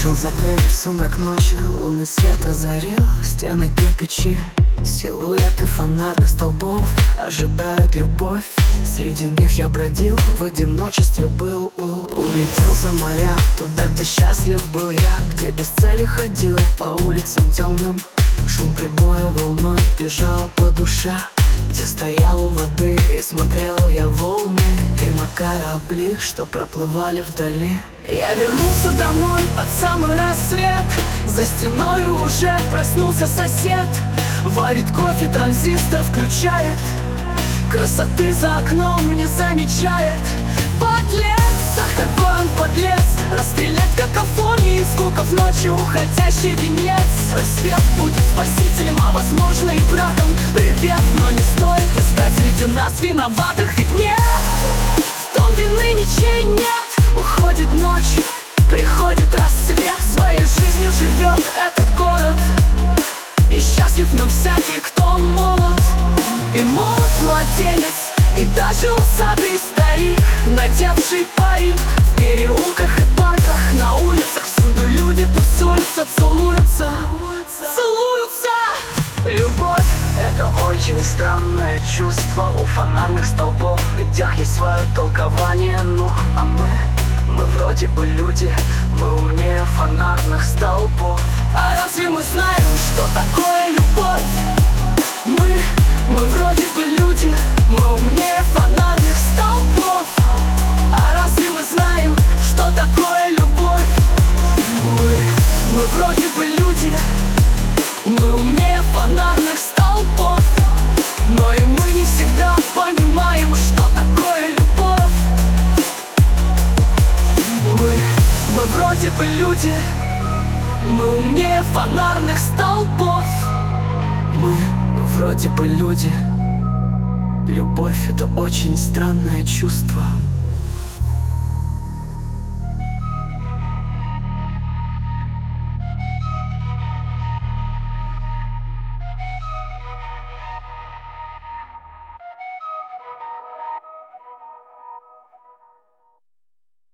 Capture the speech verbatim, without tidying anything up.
Шел за дверью сумрак ночи, лунный свет озарил стены кирпичи. Силуэты фонарных столбов ожидают любовь. Среди них я бродил, в одиночестве был. Улетел за моря, туда, где счастлив был я, где без цели ходил по улицам темным. Шум прибоя волной бежал по душе, где стоял у воды и смотрел я волны мимо корабли, что проплывали вдали. Я вернулся домой под самый рассвет. За стеной уже проснулся сосед. Варит кофе, транзистор включает. Красоты за окном не замечает. Подлец, ах какой он подлец. Расстрелять какофонии звуков ночи уходящий венец. Рассвет будет спасителем, а возможно и братом. Привет, но не стоит искать среди нас виноватых. Ведь нет, в том вины ничей нет. Уходит ночь, приходит рассвет. Своей жизнью живет этот город, и счастлив, но всякий, кто молод. И молод младенец, и даже усатый старик, надевший парик. В переулках и парках, на улицах всюду люди тусуются, целуются, целуются. Любовь — это очень странное чувство. У фонарных столбов, в людях есть свое толкование. Ну, а мы, мы вроде бы люди, мы умнее фонарных столбов. А разве мы знаем, что такое любовь? Мы, мы вроде бы люди, мы умнее фонарных столбов. А разве мы знаем, что такое любовь? Мы, мы вроде бы люди, мы умнее фонарных столбов. Но и мы не всегда понимаем, что такое любовь. Мы, мы вроде бы люди, мы умнее фонарных столбов. Мы вроде бы люди. Любовь — это очень странное чувство.